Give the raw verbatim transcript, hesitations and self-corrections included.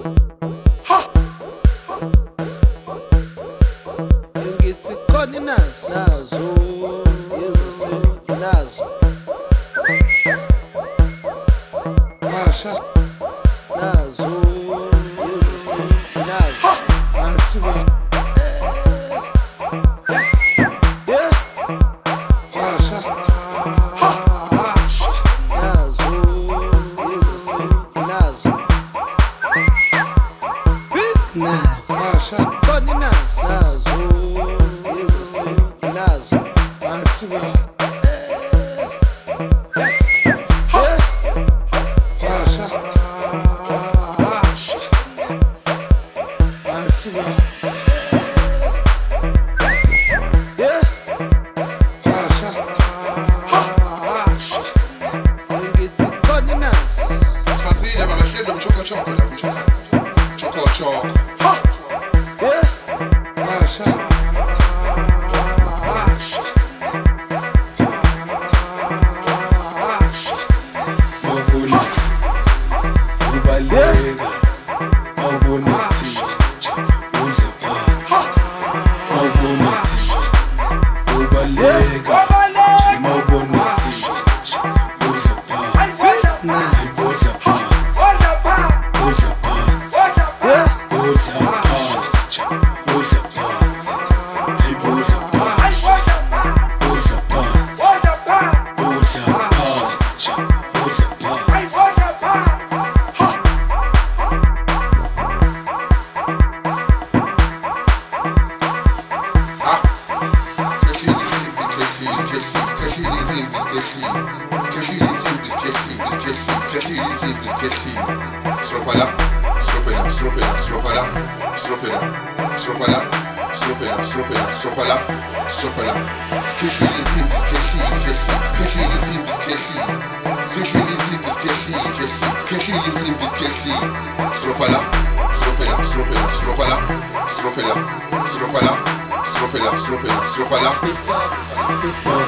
Ngithi khona inazo nazo yezise nazo Masha nazo yezise nazo asiba yeah Masha nazo yezise nazo big nazo Masha khona inazo nazo yezise nazo asiba yeah Masha asiba yeah Masha ngithi khona inazo Sifazile babahleli umchoko-choko la umchoka choko-choko yeah Masha Awubonathi ubaleka awubonathi udle phansi awubonathi ubaleka awubonathi udle phansi udle phansi udle phansi yeah udle phansi udle phansi udle phansi udle phansi udle phansi udle phansi Stropala, stropela, stropela, stropala, stropela, stropala, stropela, stropela, stropala, stropala. Sketchy, team, sketchy, sketchy, sketchy, team, sketchy, sketchy, team, sketchy, sketchy, sketchy, team, sketchy. Stropala, stropela, stropela, stropala, stropela, stropala, stropela, stropela, stropala.